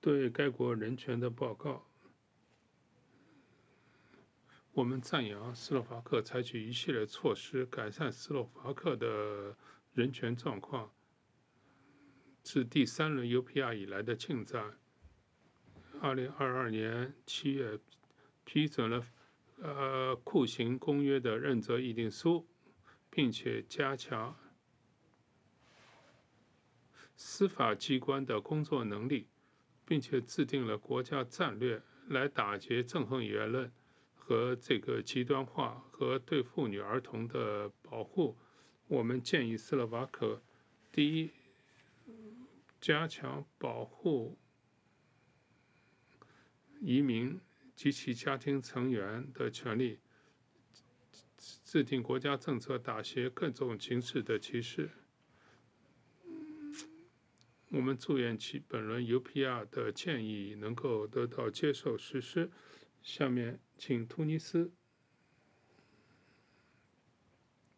对该国人权的报告。我们赞扬斯洛伐克采取一系列措施改善斯洛伐克的人权状况，自第三轮 UPR 以来的进展。2022年7月批准了酷刑公约的认责议定书，并且加强司法机关的工作能力，并且制定了国家战略来打击憎恨言论和极端化和对妇女儿童的保护。我们建议斯洛伐克，第一，加强保护移民及其家庭成员的权利，制定国家政策打击各种形式的歧视。我们祝愿其本轮 UPR 的建议能够得到接受实施。下面请突尼斯